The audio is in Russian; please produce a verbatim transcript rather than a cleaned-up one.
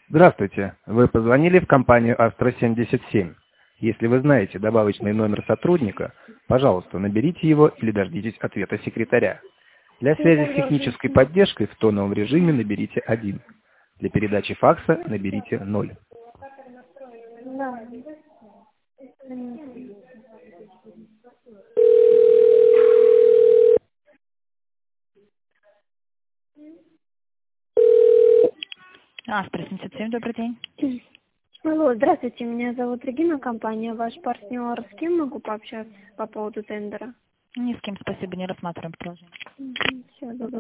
Здравствуйте. Вы позвонили в компанию Астра семьдесят семь. Если вы знаете добавочный номер сотрудника, пожалуйста, наберите его или дождитесь ответа секретаря. Для связи с технической поддержкой в тоновом режиме наберите один. Для передачи факса наберите ноль. Да. Астра семьдесят семь, добрый день. Алло, здравствуйте, меня зовут Регина, компания ваш партнер. С кем могу пообщаться по поводу тендера? Ни с кем, спасибо, не рассматриваем предложение. Все, добро.